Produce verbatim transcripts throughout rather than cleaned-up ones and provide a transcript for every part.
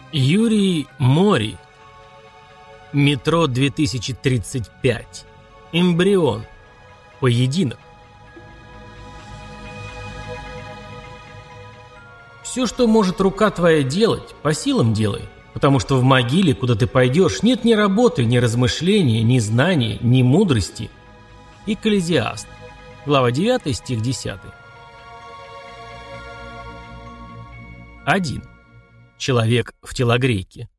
Юрий Мори. Метро две тысячи тридцать пять. Эмбрион. Поединок. Все, что может рука твоя делать, по силам делай, потому что в могиле, куда ты пойдешь, нет ни работы, ни размышления, ни знаний, ни мудрости. Экклезиаст. Глава девятая, стих десятый. один. Человек в телогрейке.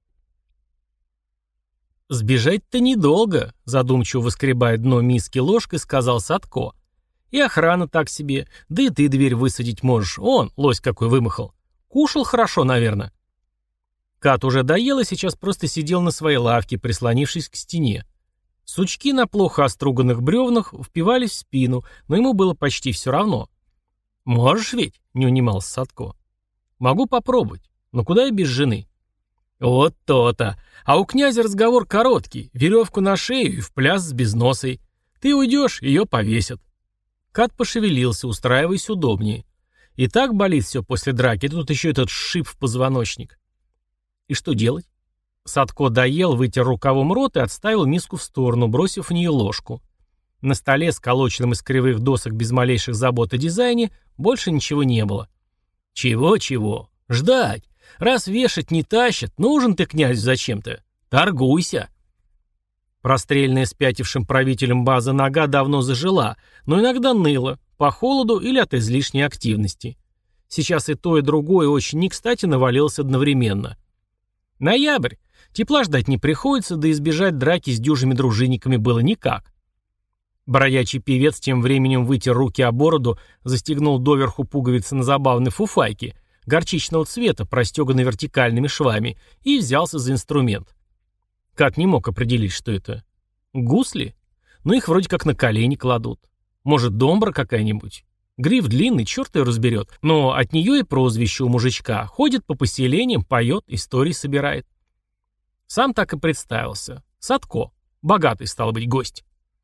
«Сбежать-то недолго», — задумчиво выскребая дно миски ложкой, сказал Садко. «И охрана так себе, да и ты дверь высадить можешь. Он, лось какой вымахал. Кушал хорошо, наверное». Кат уже доел и сейчас просто сидел на своей лавке, прислонившись к стене. Сучки на плохо оструганных бревнах впивались в спину, но ему было почти все равно. «Можешь ведь?» — не унимался Садко. «Могу попробовать. Но куда я без жены?» «Вот то-то. А у князя разговор короткий. Веревку на шею и в пляс с безносой. Ты уйдешь, ее повесят». Кат пошевелился, устраиваясь удобнее. И так болит все после драки, тут еще этот шип в позвоночник. И что делать? Садко доел, вытер рукавом рот и отставил миску в сторону, бросив в нее ложку. На столе, сколоченном из кривых досок без малейших забот о дизайне, больше ничего не было. «Чего-чего? Ждать. Раз вешать не тащат, нужен ты князь зачем-то. Торгуйся». Прострельная спятившим правителем база нога давно зажила, но иногда ныла, по холоду или от излишней активности. Сейчас и то, и другое очень не кстати навалилось одновременно. Ноябрь. Тепла ждать не приходится, да избежать драки с дюжими дружинниками было никак. Бродячий певец тем временем вытер руки о бороду, застегнул доверху пуговицы на забавной фуфайке, горчичного цвета, простеганной вертикальными швами, и взялся за инструмент. Кат не мог определить, что это. Гусли? Ну их вроде как на колени кладут. Может, домбра какая-нибудь? Гриф длинный, черт ее разберет, но от нее и прозвище у мужичка. Ходит по поселениям, поет, истории собирает. Сам так и представился. Садко. Богатый, стал быть, гость.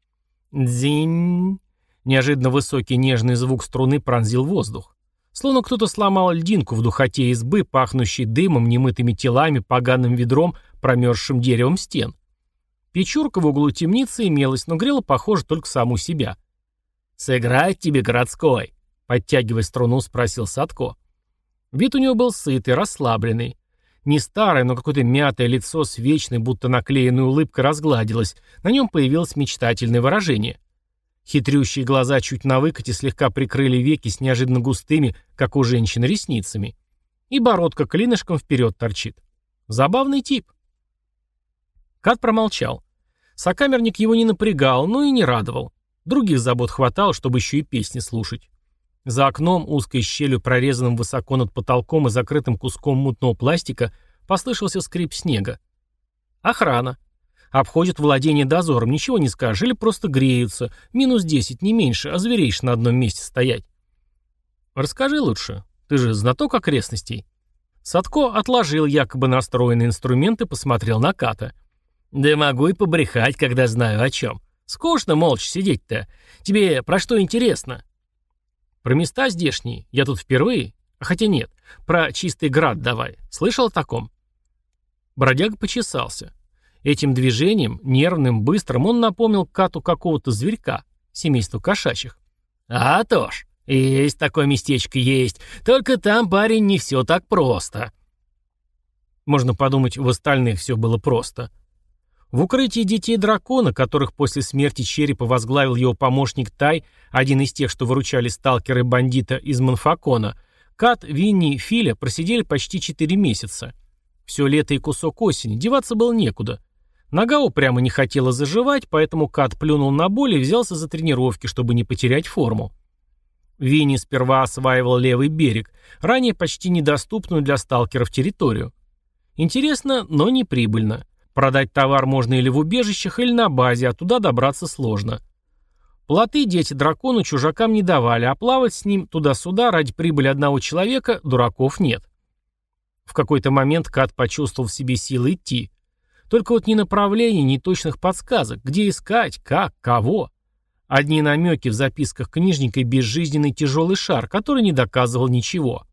Дзинь. Неожиданно высокий нежный звук струны пронзил воздух. Словно кто-то сломал льдинку в духоте избы, пахнущей дымом, немытыми телами, поганым ведром, промерзшим деревом стен. Печурка в углу темницы имелась, но грела, похоже, только саму себя. «Сыграть тебе, городской?» — подтягивая струну, спросил Садко. Вид у него был сытый, расслабленный. Не старое, но какое-то мятое лицо с вечной, будто наклеенной улыбкой разгладилось. На нем появилось мечтательное выражение. Хитрющие глаза чуть на выкате слегка прикрыли веки с неожиданно густыми, как у женщины, ресницами. И бородка клинышком вперед торчит. Забавный тип. Кат промолчал. Сокамерник его не напрягал, но и не радовал. Других забот хватало, чтобы еще и песни слушать. За окном, узкой щелью, прорезанным высоко над потолком и закрытым куском мутного пластика, послышался скрип снега. Охрана. Обходят владение дозором, ничего не скажешь, или просто греются. Минус десять, не меньше, а звереешь на одном месте стоять. Расскажи лучше, ты же знаток окрестностей. Садко отложил якобы настроенный инструмент и посмотрел на Ката. Да могу и побрехать, когда знаю о чем. Скучно молча сидеть-то. Тебе про что интересно? Про места здешние. Я тут впервые. А хотя нет. Про чистый град давай. Слышал о таком? Бродяга почесался. Этим движением, нервным, быстрым, он напомнил Кату какого-то зверька, семейства кошачьих. А то ж, есть такое местечко, есть. Только там, парень, не все так просто. Можно подумать, в остальных все было просто. В укрытии детей дракона, которых после смерти черепа возглавил его помощник Тай, один из тех, что выручали сталкеры и бандита из Монфакона, Кат, Винни и Филя просидели почти четыре месяца. Все лето и кусок осени, деваться было некуда. Нога упрямо не хотела заживать, поэтому Кат плюнул на боль и взялся за тренировки, чтобы не потерять форму. Винни сперва осваивал левый берег, ранее почти недоступную для сталкеров территорию. Интересно, но не прибыльно. Продать товар можно или в убежищах, или на базе, а туда добраться сложно. Плоты дети дракону чужакам не давали, а плавать с ним туда-сюда ради прибыли одного человека дураков нет. В какой-то момент Кат почувствовал в себе силы идти. Только вот ни направлений, ни точных подсказок, где искать, как, кого. Одни намеки в записках книжника и безжизненный тяжелый шар, который не доказывал ничего.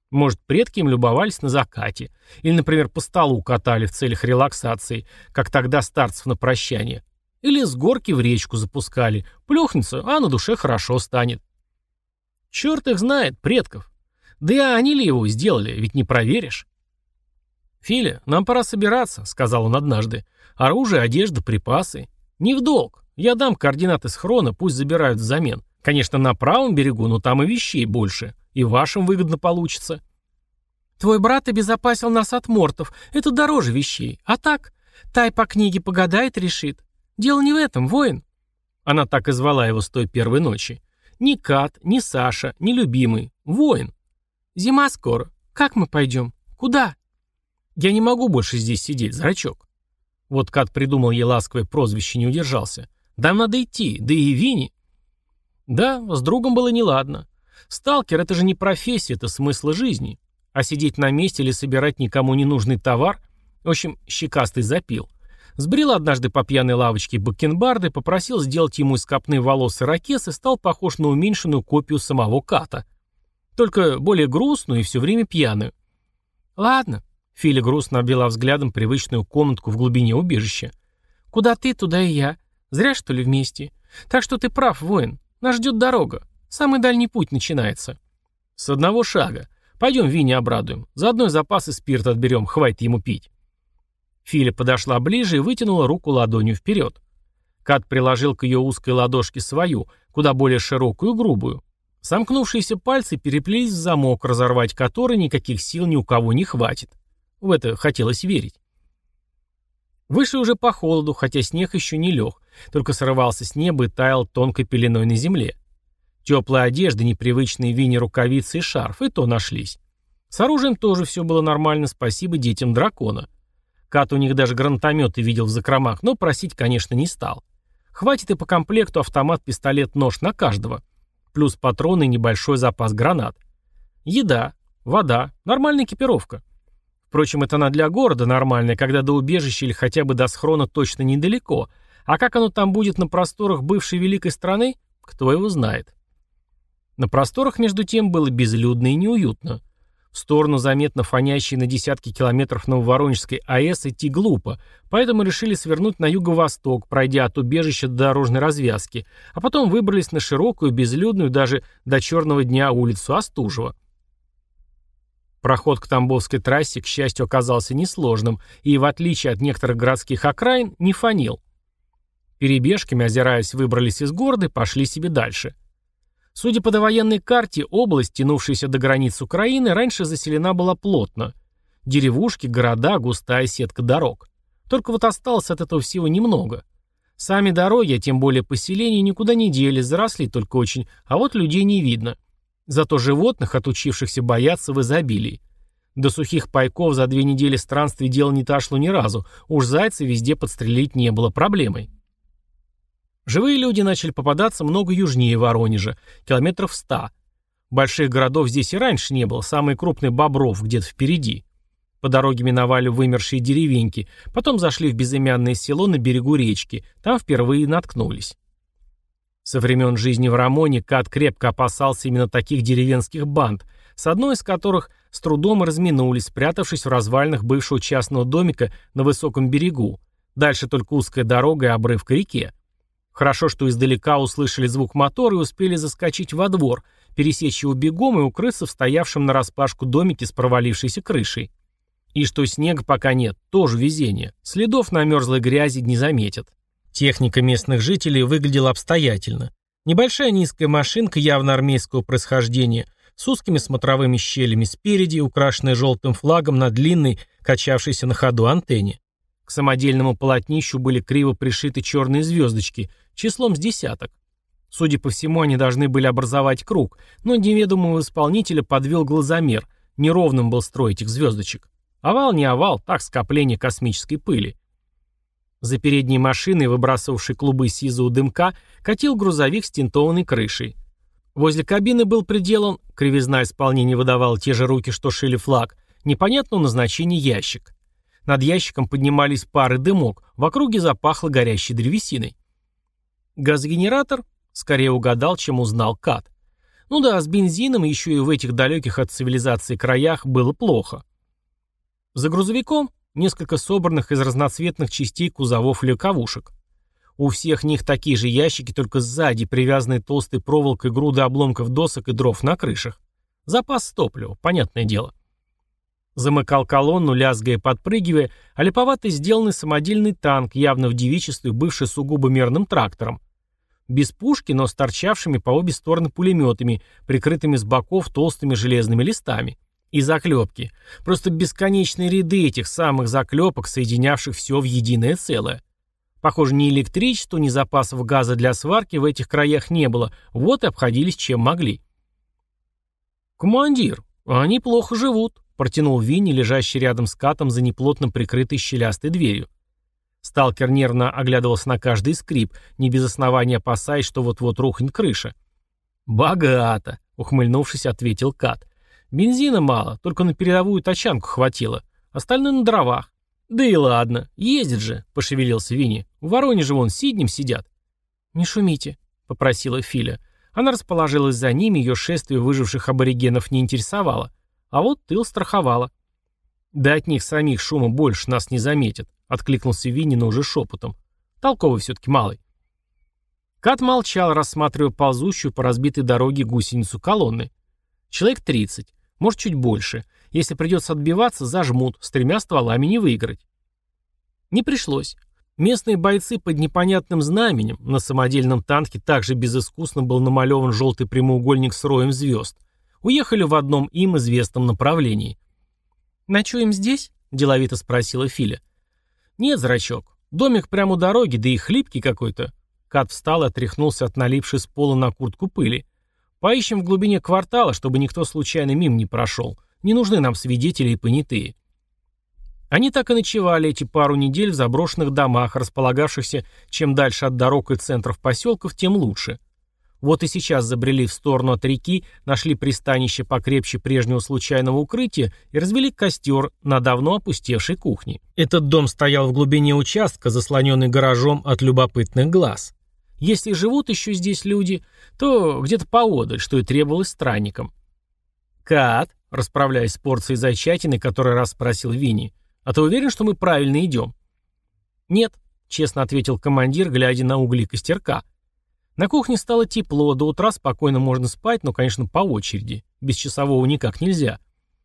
Может, предки им любовались на закате. Или, например, по столу катали в целях релаксации, как тогда старцев на прощание. Или с горки в речку запускали. Плюхнется, а на душе хорошо станет. Черт их знает, предков. Да и они ли его сделали, ведь не проверишь. «Филя, нам пора собираться», — сказал он однажды. «Оружие, одежда, припасы. Не в долг. Я дам координаты схрона, пусть забирают взамен. Конечно, на правом берегу, но там и вещей больше. И вашим выгодно получится». «Твой брат обезопасил нас от мортов. Это дороже вещей. А так, Тай по книге погадает, решит. Дело не в этом, воин». Она так и звала его с той первой ночи. Ни Кат, ни Саша, ни любимый. Воин. «Зима скоро. Как мы пойдем? Куда?» «Я не могу больше здесь сидеть, зрачок». Вот Кат придумал ей ласковое прозвище, не удержался. «Нам надо идти, да и Винни». Да, с другом было неладно. Сталкер — это же не профессия, это смысл жизни. А сидеть на месте или собирать никому не нужный товар? В общем, щекастый запил. Сбрил однажды по пьяной лавочке бакенбарды, попросил сделать ему из копны волос ирокез и стал похож на уменьшенную копию самого Ката. Только более грустную и все время пьяную. «Ладно», — Филя грустно обвела взглядом привычную комнатку в глубине убежища. «Куда ты, туда и я. Зря, что ли, вместе. Так что ты прав, воин. Нас ждет дорога. Самый дальний путь начинается». «С одного шага. Пойдем Винни обрадуем. Заодно и запасы спирта отберем, хватит ему пить». Филя подошла ближе и вытянула руку ладонью вперед. Кат приложил к ее узкой ладошке свою, куда более широкую и грубую. Сомкнувшиеся пальцы переплелись в замок, разорвать который никаких сил ни у кого не хватит. В это хотелось верить. Вышли уже по холоду, хотя снег еще не лег, только срывался с неба и таял тонкой пеленой на земле. Теплая одежда, непривычные Винни рукавицы и шарф, и то нашлись. С оружием тоже все было нормально, спасибо детям дракона. Кат у них даже гранатометы видел в закромах, но просить, конечно, не стал. Хватит и по комплекту автомат, пистолет, нож на каждого. Плюс патроны и небольшой запас гранат. Еда, вода, нормальная экипировка. Впрочем, это она для города нормальная, когда до убежища или хотя бы до схрона точно недалеко. А как оно там будет на просторах бывшей великой страны, кто его знает. На просторах, между тем, было безлюдно и неуютно. В сторону заметно фонящей на десятки километров Нововоронежской АЭС идти глупо, поэтому решили свернуть на юго-восток, пройдя от убежища до дорожной развязки, а потом выбрались на широкую, безлюдную даже до черного дня улицу Остужева. Проход к Тамбовской трассе, к счастью, оказался несложным и, в отличие от некоторых городских окраин, не фонил. Перебежками, озираясь, выбрались из города и пошли себе дальше. Судя по довоенной карте, область, тянувшаяся до границ Украины, раньше заселена была плотно. Деревушки, города, густая сетка дорог. Только вот осталось от этого всего немного. Сами дороги, а тем более поселения, никуда не делись, заросли только очень, а вот людей не видно. Зато животных, отучившихся бояться, в изобилии. До сухих пайков за две недели странствий дело не дошло ни разу, уж зайца везде подстрелить не было проблемой. Живые люди начали попадаться много южнее Воронежа, километров ста. Больших городов здесь и раньше не было, самый крупный Бобров где-то впереди. По дороге миновали вымершие деревеньки, потом зашли в безымянное село на берегу речки, там впервые наткнулись. Со времен жизни в Рамоне Кат крепко опасался именно таких деревенских банд, с одной из которых с трудом разминулись, спрятавшись в развалинах бывшего частного домика на высоком берегу, дальше только узкая дорога и обрыв к реке. Хорошо, что издалека услышали звук мотора и успели заскочить во двор, пересечь его бегом и укрыться в стоявшем нараспашку домике с провалившейся крышей. И что снега пока нет, тоже везение. Следов на мерзлой грязи не заметят. Техника местных жителей выглядела обстоятельно. Небольшая низкая машинка явно армейского происхождения, с узкими смотровыми щелями спереди, украшенная желтым флагом на длинной, качавшейся на ходу антенне. К самодельному полотнищу были криво пришиты черные звездочки, числом с десяток. Судя по всему, они должны были образовать круг, но неведомого исполнителя подвел глазомер, неровным был строй этих звездочек. Овал не овал, так скопление космической пыли. За передней машиной, выбрасывавшей клубы сизого дымка, катил грузовик с тинтованной крышей. Возле кабины был приделан, кривизна исполнения выдавала те же руки, что шили флаг, непонятного назначения ящик. Над ящиком поднимались пары дымок, в округе запахло горящей древесиной. Газогенератор? Скорее угадал, чем узнал Кат. Ну да, с бензином еще и в этих далеких от цивилизации краях было плохо. За грузовиком несколько собранных из разноцветных частей кузовов легковушек. У всех них такие же ящики, только сзади привязанные толстой проволокой груды обломков досок и дров на крышах. Запас топлива, понятное дело. Замыкал колонну, лязгая и подпрыгивая, а липовато сделанный самодельный танк, явно в девичестве бывший сугубо мерным трактором. Без пушки, но с торчавшими по обе стороны пулеметами, прикрытыми с боков толстыми железными листами. И заклепки. Просто бесконечные ряды этих самых заклепок, соединявших все в единое целое. Похоже, ни электричества, ни запасов газа для сварки в этих краях не было, вот и обходились чем могли. «Командир, они плохо живут», — протянул Винни, лежащий рядом с Катом за неплотно прикрытой щелястой дверью. Сталкер нервно оглядывался на каждый скрип, не без основания опасаясь, что вот-вот рухнет крыша. «Богато», — ухмыльнувшись, ответил Кат. «Бензина мало, только на передовую тачанку хватило, остальное на дровах». «Да и ладно, ездит же», — пошевелился Винни. «В Воронеже вон сиднем сидят». «Не шумите», — попросила Филя. Она расположилась за ними, ее шествие выживших аборигенов не интересовало. А вот тыл страховала. «Да от них самих шума больше нас не заметят», — откликнулся Винни, но уже шепотом. «Толковый все-таки малый». Кат молчал, рассматривая ползущую по разбитой дороге гусеницу колонны. Человек тридцать, может чуть больше. Если придется отбиваться, зажмут, с тремя стволами не выиграть. Не пришлось. Местные бойцы под непонятным знаменем, на самодельном танке также безыскусно был намалеван желтый прямоугольник с роем звезд, уехали в одном им известном направлении. «Ночуем здесь?» – деловито спросила Филя. «Нет, зрачок. Домик прямо у дороги, да и хлипкий какой-то». Кат встал и отряхнулся от налипшей с пола на куртку пыли. «Поищем в глубине квартала, чтобы никто случайно мимо не прошел. Не нужны нам свидетели и понятые». Они так и ночевали эти пару недель в заброшенных домах, располагавшихся чем дальше от дорог и центров поселков, тем лучше. Вот и сейчас забрели в сторону от реки, нашли пристанище покрепче прежнего случайного укрытия и развели костер на давно опустевшей кухне. Этот дом стоял в глубине участка, заслоненный гаражом от любопытных глаз. Если живут еще здесь люди, то где-то поодаль, что и требовалось странникам. «Кат», расправляясь с порцией зайчатины, который раз спросил Винни, «а ты уверен, что мы правильно идем?» «Нет», — честно ответил командир, глядя на угли костерка. На кухне стало тепло, до утра спокойно можно спать, но, конечно, по очереди. Без часового никак нельзя.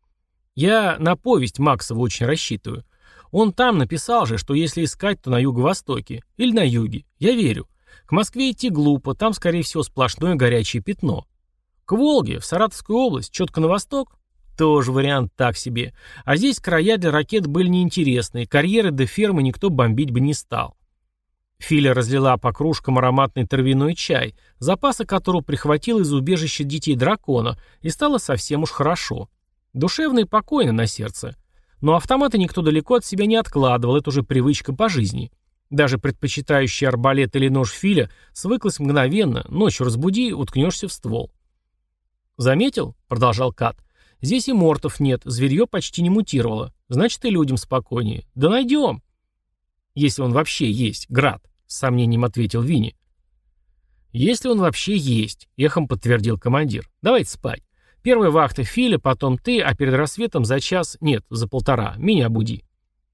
Я на повесть Максова очень рассчитываю. Он там написал же, что если искать, то на юго-востоке. Или на юге. Я верю. К Москве идти глупо, там, скорее всего, сплошное горячее пятно. К Волге, в Саратовскую область, четко на восток? Тоже вариант так себе. А здесь края для ракет были неинтересные, карьеры до фермы никто бомбить бы не стал. Филя разлила по кружкам ароматный травяной чай, запасы которого прихватила из убежища детей дракона, и стало совсем уж хорошо. Душевно и покойно на сердце. Но автоматы никто далеко от себя не откладывал, это уже привычка по жизни. Даже предпочитающий арбалет или нож Филя свыклась мгновенно, ночью разбуди, уткнешься в ствол. «Заметил?» — продолжал Кат. «Здесь и мортов нет, зверье почти не мутировало. Значит, и людям спокойнее. Да найдем!» «Если он вообще есть, Град», — с сомнением ответил Винни. «Если он вообще есть», — эхом подтвердил командир. «Давайте спать. Первая вахта Филя, потом ты, а перед рассветом за час, нет, за полтора, меня буди».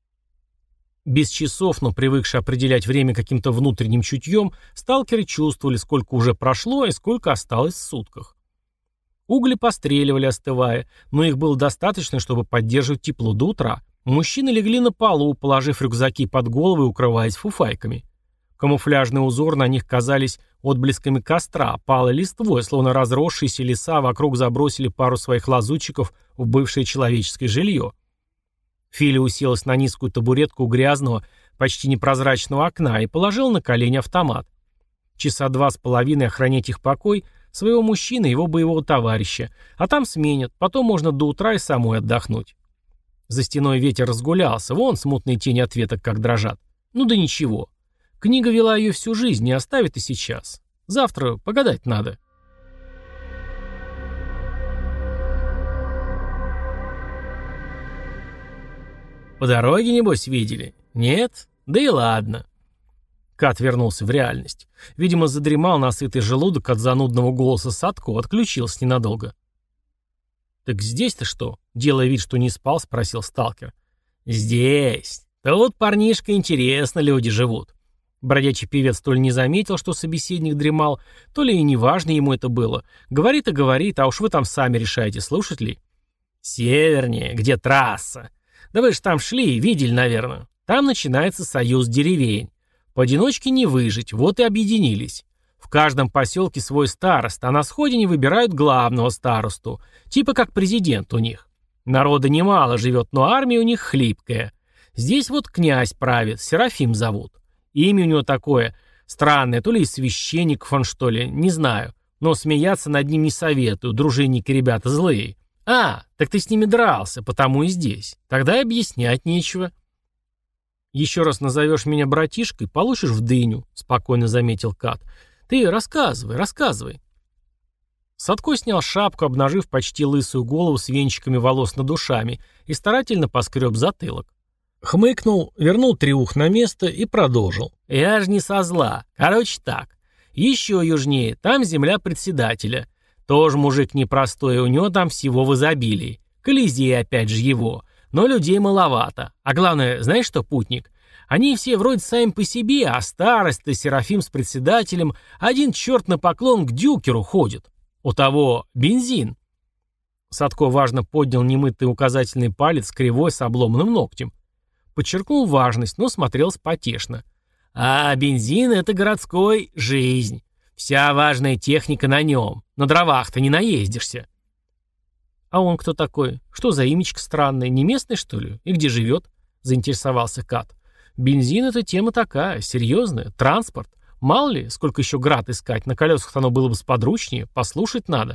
Без часов, но привыкшие определять время каким-то внутренним чутьем, сталкеры чувствовали, сколько уже прошло и сколько осталось в сутках. Угли постреливали, остывая, но их было достаточно, чтобы поддерживать тепло до утра. Мужчины легли на полу, положив рюкзаки под головы и укрываясь фуфайками. Камуфляжный узор на них казались отблесками костра, палой листвой, словно разросшиеся леса вокруг забросили пару своих лазутчиков в бывшее человеческое жилье. Филя уселась на низкую табуретку у грязного, почти непрозрачного окна и положила на колени автомат. Часа два с половиной охранять их покой, своего мужчины и его боевого товарища, а там сменят, потом можно до утра и самой отдохнуть. За стеной ветер разгулялся, вон смутные тени от веток как дрожат. Ну да ничего. Книга вела ее всю жизнь, не оставит и сейчас. Завтра погадать надо. По дороге, небось, видели? Нет? Да и ладно. Кат вернулся в реальность. Видимо, задремал насытый желудок от занудного голоса Садко, отключился ненадолго. «Так здесь-то что?» — делая вид, что не спал, спросил сталкер. «Здесь. Тут, парнишка, интересно люди живут». Бродячий певец то ли не заметил, что собеседник дремал, то ли и неважно ему это было. Говорит и говорит, а уж вы там сами решаете, слушать ли. «Севернее, где трасса. Да вы же там шли, видели, наверное. Там начинается союз деревень. Поодиночке не выжить, вот и объединились. В каждом поселке свой староста, а на сходине выбирают главного старосту, типа как президент у них. Народа немало живет, но армия у них хлипкая. Здесь вот князь правит, Серафим зовут. Имя у него такое странное, то ли из священников он, что ли, не знаю. Но смеяться над ним не советую, дружинники ребята злые. А, так ты с ними дрался, потому и здесь. Тогда и объяснять нечего». «Еще раз назовешь меня братишкой, получишь в дыню», — спокойно заметил Кат. «Ты рассказывай, рассказывай». Садко снял шапку, обнажив почти лысую голову с венчиками волос над ушами, и старательно поскреб затылок. Хмыкнул, вернул триух на место и продолжил. «Я ж не со зла. Короче так. Еще южнее, там земля председателя. Тоже мужик непростой, у него там всего в изобилии. Колизей опять же его. Но людей маловато. А главное, знаешь что, путник? Они все вроде сами по себе, а староста, Серафим с председателем, один черт на поклон к дюкеру ходит. У того бензин». Садко важно поднял немытый указательный палец кривой с обломанным ногтем. Подчеркнул важность, но смотрелся потешно. «А бензин — это городской жизнь. Вся важная техника на нем. На дровах-то не наездишься». «А он кто такой? Что за имечко странное? Не местный, что ли? И где живет?» — заинтересовался Кат. «Бензин — это тема такая, серьезная. Транспорт. Мало ли, сколько еще град искать. На колесах оно было бы сподручнее. Послушать надо».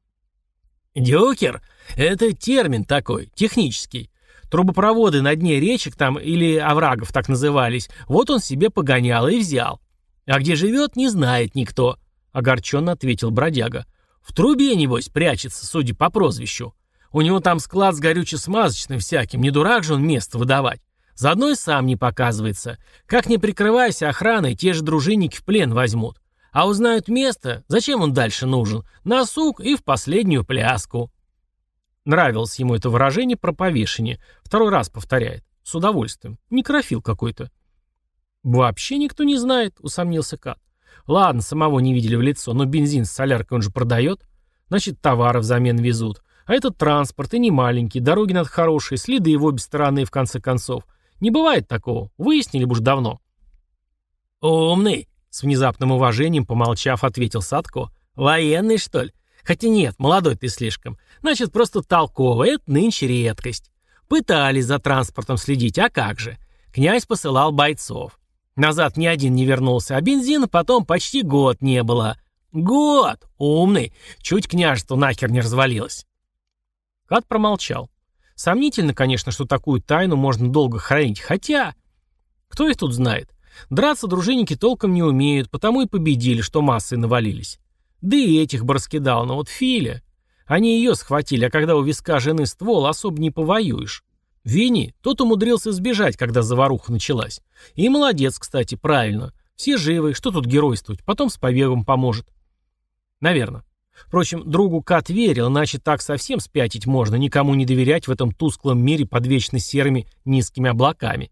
«Дюкер — это термин такой, технический. Трубопроводы на дне речек там или оврагов так назывались. Вот он себе погонял и взял. А где живет, не знает никто», — огорченно ответил бродяга. «В трубе, небось, прячется, судя по прозвищу. У него там склад с горюче-смазочным всяким, не дурак же он место выдавать. Заодно и сам не показывается. Как не прикрывайся охраной, те же дружинники в плен возьмут. А узнают место, зачем он дальше нужен? На сук и в последнюю пляску». Нравилось ему это выражение про повешение. Второй раз повторяет. С удовольствием. Некрофил какой-то. «Вообще никто не знает», — усомнился Кат. «Ладно, самого не видели в лицо, но бензин с соляркой он же продает. Значит, товары взамен везут. А этот транспорт и не маленький, дороги надо хорошие, следы в обе стороны, в конце концов. Не бывает такого. Выяснили бы уж давно». «Умный», — с внезапным уважением, помолчав, ответил Садко. «Военный, что ли? Хотя нет, молодой ты слишком. Значит, просто толковый. Это нынче редкость. Пытались за транспортом следить, а как же? Князь посылал бойцов. Назад ни один не вернулся, а бензина потом почти год не было. Год! Умный! Чуть княжество нахер не развалилось». Кат промолчал. Сомнительно, конечно, что такую тайну можно долго хранить, хотя... Кто их тут знает? Драться дружинники толком не умеют, потому и победили, что массой навалились. Да и этих бы раскидал, но вот Филя... Они ее схватили, а когда у виска жены ствол, особо не повоюешь. Винни, тот умудрился сбежать, когда заваруха началась. И молодец, кстати, правильно. Все живы, что тут геройствовать, потом с побегом поможет. Наверное. Впрочем, другу Кат верил, иначе так совсем спятить можно, никому не доверять в этом тусклом мире под вечно серыми низкими облаками.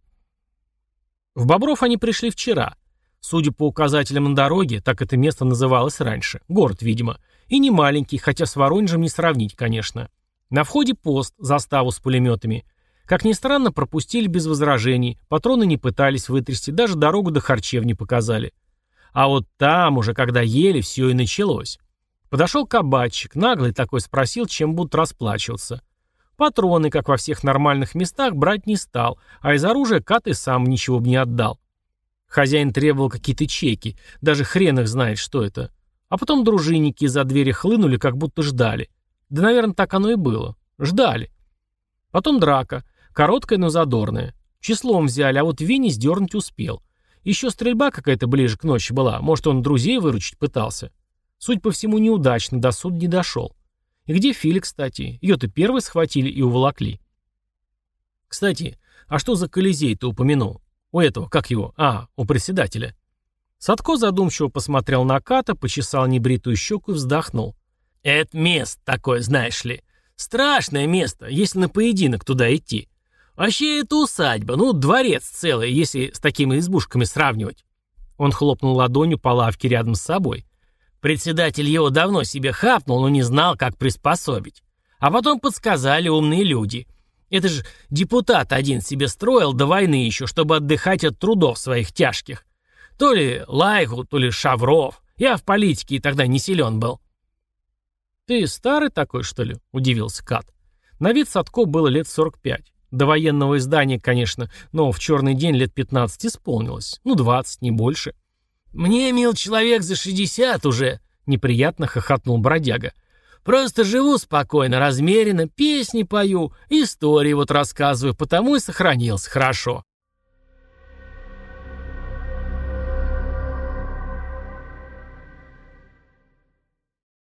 В Бобров они пришли вчера. Судя по указателям на дороге, так это место называлось раньше. Город, видимо. И не маленький, хотя с Воронежем не сравнить, конечно. На входе пост, заставу с пулеметами. Как ни странно, пропустили без возражений, патроны не пытались вытрясти, даже дорогу до харчевни показали. А вот там уже, когда ели, все и началось. Подошел кабачик, наглый такой, спросил, чем будут расплачиваться. Патроны, как во всех нормальных местах, брать не стал, а из оружия Кат и сам ничего бы не отдал. Хозяин требовал какие-то чеки, даже хрен их знает, что это. А потом дружинники из-за двери хлынули, как будто ждали. Да, наверное, так оно и было. Ждали. Потом драка. Короткая, но задорная. Числом взяли, а вот Винни сдернуть успел. Еще стрельба какая-то ближе к ночи была. Может, он друзей выручить пытался. Судя по всему, неудачно, до суда не дошел. И где Филя, кстати? Ее-то первой схватили и уволокли. Кстати, а что за Колизей ты упомянул? У этого, как его? А, у председателя. Садко задумчиво посмотрел на Ката, почесал небритую щеку и вздохнул. «Это место такое, знаешь ли. Страшное место, если на поединок туда идти. Вообще это усадьба, ну, дворец целый, если с такими избушками сравнивать». Он хлопнул ладонью по лавке рядом с собой. Председатель его давно себе хапнул, но не знал, как приспособить. А потом подсказали умные люди. Это же депутат один себе строил до войны еще, чтобы отдыхать от трудов своих тяжких. То ли Лайгу, то ли Шавров. Я в политике и тогда не силен был. «Ты старый такой, что ли?» – удивился Кат. На вид Садко было лет сорок пять. До военного издания, конечно, но в черный день лет пятнадцать исполнилось. Ну, двадцать, не больше. «Мне, мил человек, за шестьдесят уже», — неприятно хохотнул бродяга. «Просто живу спокойно, размеренно, песни пою, истории вот рассказываю, потому и сохранился хорошо».